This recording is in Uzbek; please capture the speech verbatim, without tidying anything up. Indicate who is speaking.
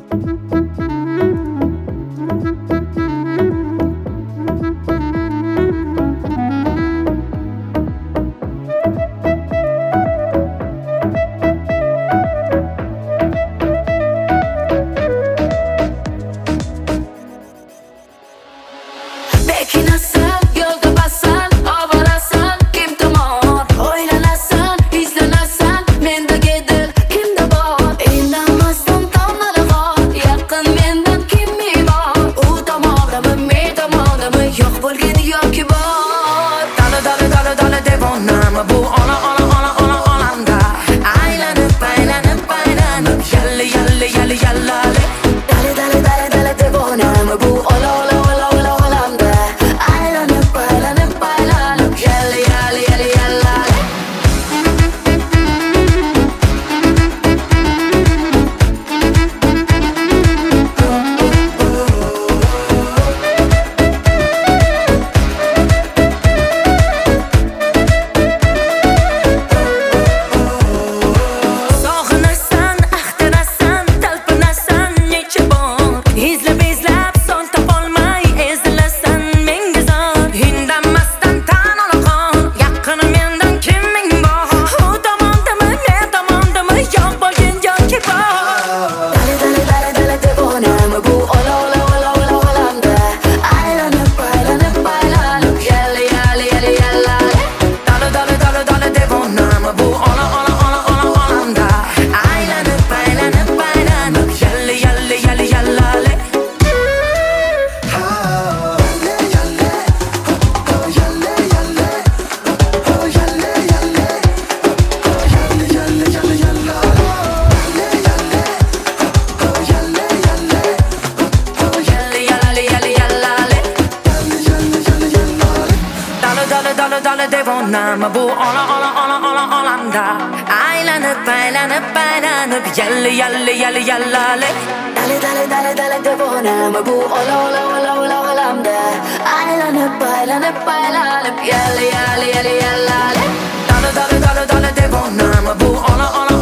Speaker 1: Bekinasan, yo'lda bassan, oborasan, kim tomon o'ylanasan, izlanasan, mendagi dil kimda bor? Indamasdan tomlarig'on, yaqin mendan kim mehmon? U tomondami, men tomondami, yo'q bo'lgani yoki bor?
Speaker 2: Dala dala dala dala devonami bu ona ona ona ona olamda aylanib aylanib aylanib yalli yalli yalli yallali.
Speaker 1: Dale dale dale dale devonami bu ola ola ola ola olamda aylanib aylanib aylanib yalli yalli yalli yallali.
Speaker 2: Sog'inasan, axtarasan, talpinasan necha bor izlab izlab son topolmay ezilasan menga zor. Indamasdan tan olag'on, yaqin mendan kim ming bor? U tomondami, men tomondami, yo'q bo'lgan yoki bor?
Speaker 1: Dale dale dale dale devonami bu ola ola ola ola olamda aylanib aylanib aylanib yalli yalli yalli yallali.
Speaker 2: Dala dala dala dala devonami bu ona ona ona ona olamda aylanib aylanib aylanib yalli yalli yalli yallali. Yalli yalli yalli yallali. Dala dala dala dala devonami bu ona ona ona ona olamda aylanib aylanib aylanib yalli yalli yalli yallali.
Speaker 1: Dale dale dale dale devonami bu ola ola ola ola olamda aylanib aylanib aylanib yalli yalli yalli yallali.
Speaker 2: Dala dala dala dala devonami bu ona ona